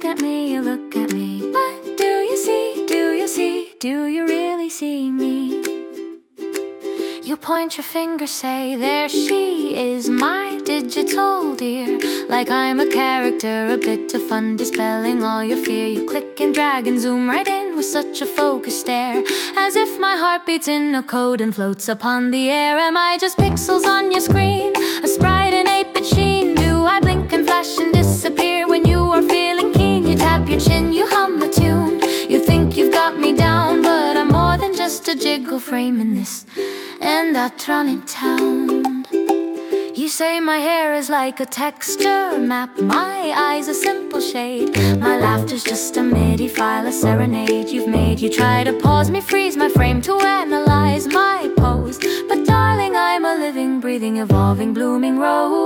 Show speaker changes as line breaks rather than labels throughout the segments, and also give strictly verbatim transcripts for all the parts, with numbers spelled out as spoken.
at me, you look at me. What do you see? Do you see? Do you really see me? You point your finger, say, there she is, my digital dear. Like I'm a character, a bit of fun, dispelling all your fear. You click and drag and zoom right in with such a focused stare, as if my heart beats in a code and floats upon the air. Am I just pixels on your screen, a sprite in eight-bit sheen? Do I blink and flash and disappear when you are feeling keen? You tap your chin, you hum a tune. You think you've got me down, but I'm more than just a jiggle frame in this electronic town. You say my hair is like a texture map, my eyes a simple shade, my laughter's just a MIDI file, a serenade you've made. You try to pause me, freeze my frame to analyze my pose, but darling, I'm a living, breathing, evolving, blooming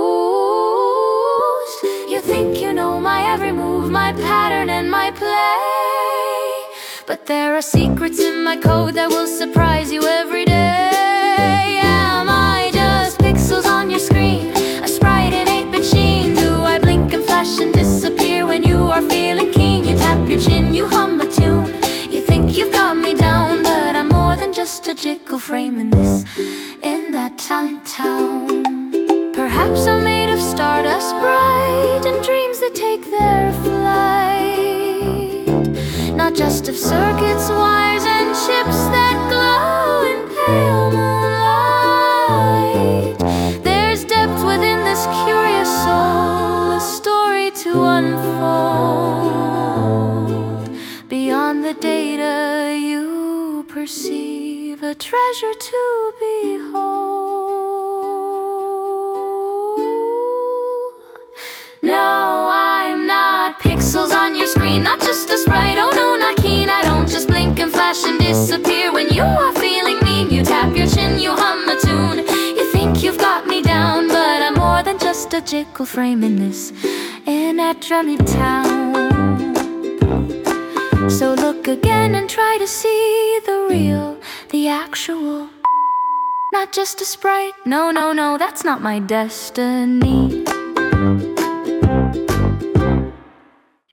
rose. You think you know my every move, my pattern and my play, but there are secrets in my code that will surprise you every day. Am I just pixels on your screen, a sprite in eight-bit sheen? Do I blink and flash and disappear when you are feeling keen? You tap your chin, you hum a tune. You think you've got me down, but I'm more than just a jiggle frame in this, in that town town. Perhaps I'm made of stardust bright and dreams that take their flight, not just of circuits, wires and chips that glow in pale moonlight. There's depth within this curious soul, a story to unfold. Beyond the data you perceive, a treasure to behold. No, I'm not pixels on your screen, not just a sprite, oh no, not keen. I don't just blink and flash and disappear when you are feeling mean. You tap your chin, you hum a tune. You think you've got me down, but I'm more than just a jiggle frame in this electronic town. So look again and try to see the real, the actual, not just a sprite. No, no, no, that's not my destiny.